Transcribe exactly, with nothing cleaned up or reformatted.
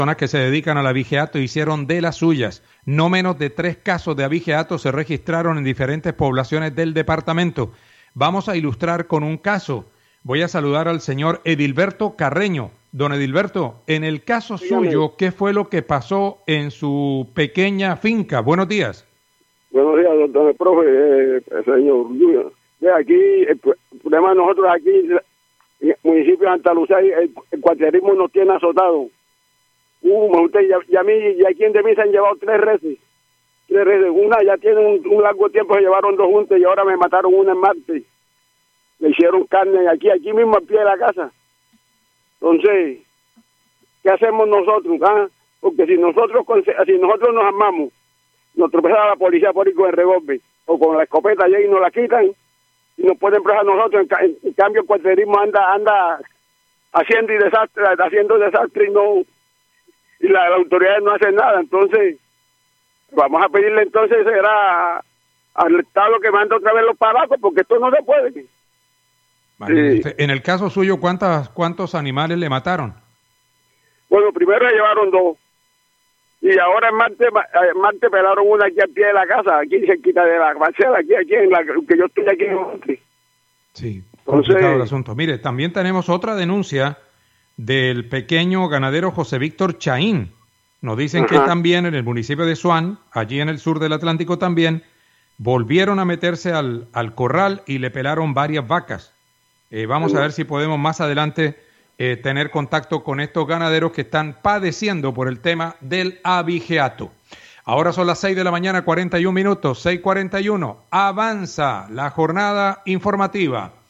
personas que se dedican al abigeato hicieron de las suyas. No menos de tres casos de abigeato se registraron en diferentes poblaciones del departamento. Vamos a ilustrar con un caso. Voy a saludar al señor Edilberto Carreño. Don Edilberto, en el caso Dígame. suyo, ¿qué fue lo que pasó en su pequeña finca? Buenos días. Buenos días, doctor, el profe, eh, señor Junior. De aquí, el, el problema de nosotros aquí, en el municipio de Santa Lucía, el, el cuaterismo nos tiene azotado. Uh, usted, y, y a mí, y aquí en de mí se han llevado tres reses. Tres reses. Una ya tiene un, un largo tiempo, se llevaron dos juntas y ahora me mataron una en martes. Me hicieron carne aquí, aquí mismo al pie de la casa. Entonces, ¿qué hacemos nosotros? Ah? Porque si nosotros si nosotros nos armamos, nos tropezaba la policía por ir con el revólver o con la escopeta allá y nos la quitan y nos pueden presar a nosotros. En, en, en cambio, el cuaterismo anda anda haciendo y desastre, haciendo desastre y no y la, las autoridades no hacen nada. Entonces, vamos a pedirle entonces será al Estado que mande otra vez los palacos, porque esto no se puede. Vale. Sí. En el caso suyo, ¿cuántas, ¿cuántos animales le mataron? Bueno, primero le llevaron dos. Y ahora en martes, en martes pelaron una aquí al pie de la casa, aquí cerquita de la parcela, aquí, aquí en la que yo estoy aquí en Monte. Sí, complicado Entonces, el asunto. Mire, también tenemos otra denuncia del pequeño ganadero José Víctor Chaín. Nos dicen ajá. que también en el municipio de Suán, allí en el sur del Atlántico también, volvieron a meterse al, al corral y le pelaron varias vacas. Eh, vamos a ver si podemos más adelante eh, tener contacto con estos ganaderos que están padeciendo por el tema del abigeato. Ahora son las seis de la mañana, cuarenta y un minutos, seis cuarenta y uno. Avanza la jornada informativa.